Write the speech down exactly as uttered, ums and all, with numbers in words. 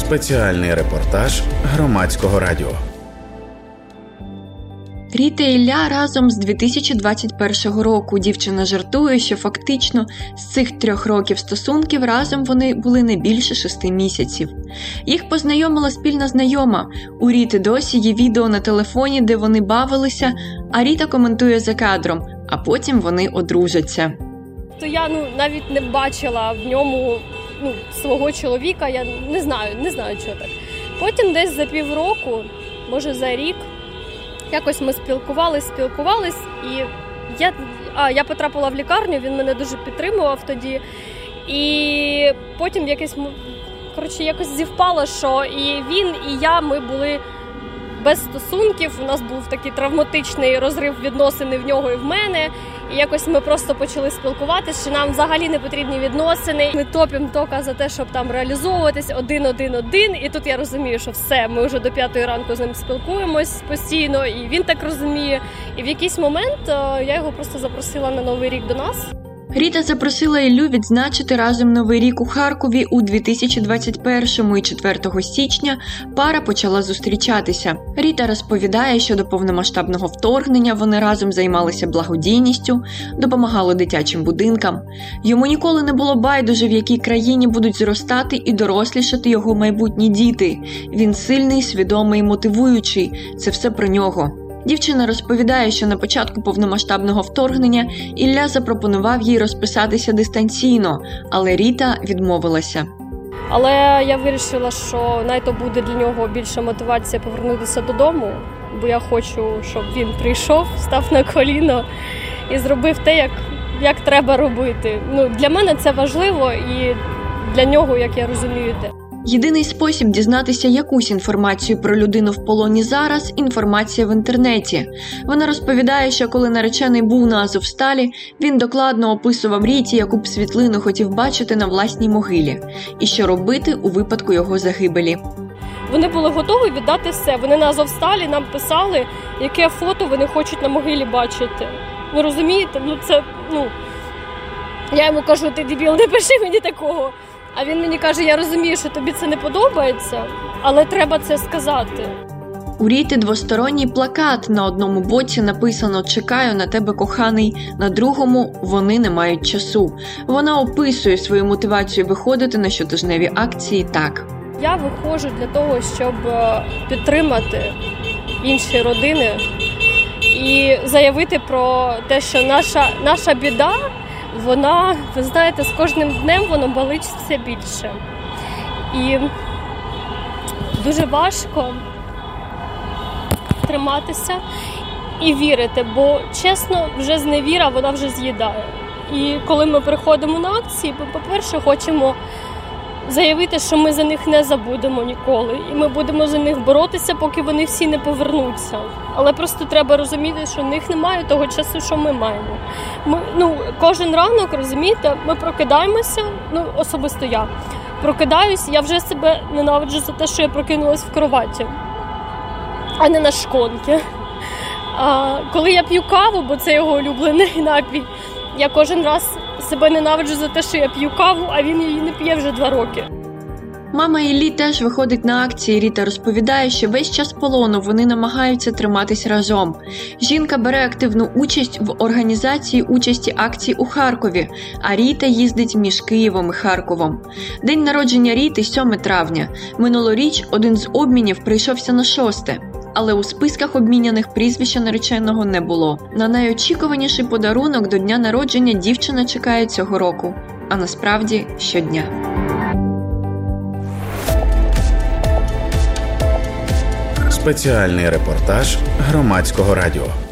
Спеціальний репортаж Громадського радіо. Ріта і Ілля разом з дві тисячі двадцять першого року. Дівчина жартує, що фактично з цих трьох років стосунків разом вони були не більше шести місяців. Їх познайомила спільна знайома. У Ріти досі є відео на телефоні, де вони бавилися, а Ріта коментує за кадром, а потім вони одружаться. То я ну, навіть не бачила в ньому ну, свого чоловіка, я не знаю, не знаю, чого так. Потім десь за півроку, може за рік, якось ми спілкувались, спілкувались, і я, а, я потрапила в лікарню, він мене дуже підтримував тоді. І потім якось, коротше, якось зівпало, що і він, і я, ми були без стосунків, у нас був такий травматичний розрив відносини в нього і в мене. І якось ми просто почали спілкуватися, що нам взагалі не потрібні відносини. Ми топимо тока за те, щоб там реалізовуватись один-один-один. І тут я розумію, що все, ми вже до п'ятої ранку з ним спілкуємось постійно, і він так розуміє. І в якийсь момент я його просто запросила на Новий рік до нас. Ріта запросила Іллю відзначити разом Новий рік у Харкові у дві тисячі двадцять першому, і четвертого січня пара почала зустрічатися. Ріта розповідає, що до повномасштабного вторгнення вони разом займалися благодійністю, допомагали дитячим будинкам. Йому ніколи не було байдуже, в якій країні будуть зростати і дорослішати його майбутні діти. Він сильний, свідомий, мотивуючий. Це все про нього. Дівчина розповідає, що на початку повномасштабного вторгнення Ілля запропонував їй розписатися дистанційно, але Ріта відмовилася. Але я вирішила, що найто буде для нього більша мотивація повернутися додому, бо я хочу, щоб він прийшов, став на коліно і зробив те, як, як треба робити. Ну, для мене це важливо і для нього, як я розумію, те. Єдиний спосіб дізнатися якусь інформацію про людину в полоні зараз – інформація в інтернеті. Вона розповідає, що коли наречений був на Азовсталі, він докладно описував Ріті, яку б світлину хотів бачити на власній могилі, і що робити у випадку його загибелі. Вони були готові віддати все. Вони на Азовсталі нам писали, яке фото вони хочуть на могилі бачити. Ви розумієте? Ну це, ну, я йому кажу, ти дебіл, не пиши мені такого. А він мені каже, я розумію, що тобі це не подобається, але треба це сказати. У Ріти двосторонній плакат. На одному боці написано «Чекаю на тебе, коханий», на другому «Вони не мають часу». Вона описує свою мотивацію виходити на щотижневі акції так. Я виходжу для того, щоб підтримати інші родини і заявити про те, що наша, наша біда, вона, ви знаєте, з кожним днем воно болить все більше. І дуже важко триматися і вірити, бо, чесно, вже зневіра, вона вже з'їдає. І коли ми приходимо на акції, ми, по-перше, хочемо заявити, що ми за них не забудемо ніколи. І ми будемо за них боротися, поки вони всі не повернуться. Але просто треба розуміти, що в них немає того часу, що ми маємо. Ми, ну, кожен ранок, розумієте, ми прокидаємося, ну, особисто я, прокидаюсь, я вже себе ненавиджу за те, що я прокинулась в кроваті, а не на шконки. А коли я п'ю каву, бо це його улюблений напій, я кожен раз себе ненавиджу за те, що я п'ю каву, а він її не п'є вже два роки. Мама Іллі теж виходить на акції. Ріта розповідає, що весь час полону вони намагаються триматись разом. Жінка бере активну участь в організації участі акцій у Харкові, а Ріта їздить між Києвом і Харковом. День народження Ріти – сьоме травня. Минулоріч один з обмінів прийшовся на шосте. Але у списках обміняних прізвища нареченого не було. На найочікуваніший подарунок до дня народження дівчина чекає цього року. А насправді щодня. Спеціальний репортаж Громадського радіо.